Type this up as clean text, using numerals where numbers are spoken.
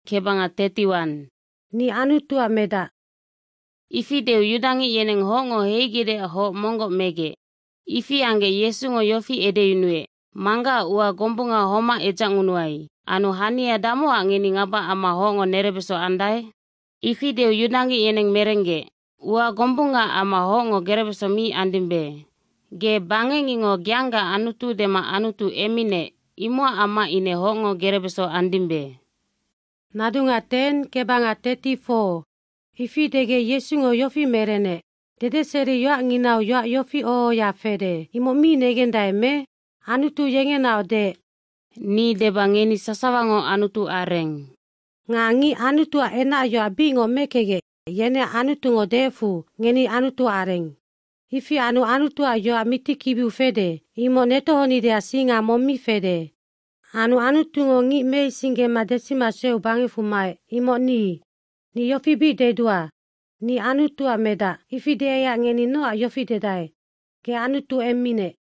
kebanga 31. Ni Anutua meda. Ifi deu yudangi yeneng hongo heigide ho mongo mege. Ifi ange Yesungo yofi ede yunue. Mangga ua gombunga homa ejangunuai. Anu hania damu angini ngaba ama hongo nerebeso andai. Ifi deu yudangi yeneng merenge. Ua gombunga ama hongo gerebeso mi andimbe. Ge bange ngingo gyanga anutu dema anutu emine. Imua ama ine hongo gerebeso andimbe. Nadunga 10 kebanga 34. Ifi dege Yesungo yofi merene. Dede seri yoa nginau yoa yofi o ya fede. Imo mi negendai me. Anutu yengenau de. Ni deba ngeni sasawango anutu areng. Ngangi anutu a ena yoa bingo mekege. Yene anutu ngo defu ngeni anutu areng. Ifi anu anutu a yoa miti kibu fede. Imo neto honi dea singa momi fede. Anu anutu ngo ngi mei singe ma desima seu bangi fumae. Imo ni yofi bi dedua. Ni anutu a meda. Ifi dea ngeni noa yofi dedai. Ke anutu emine.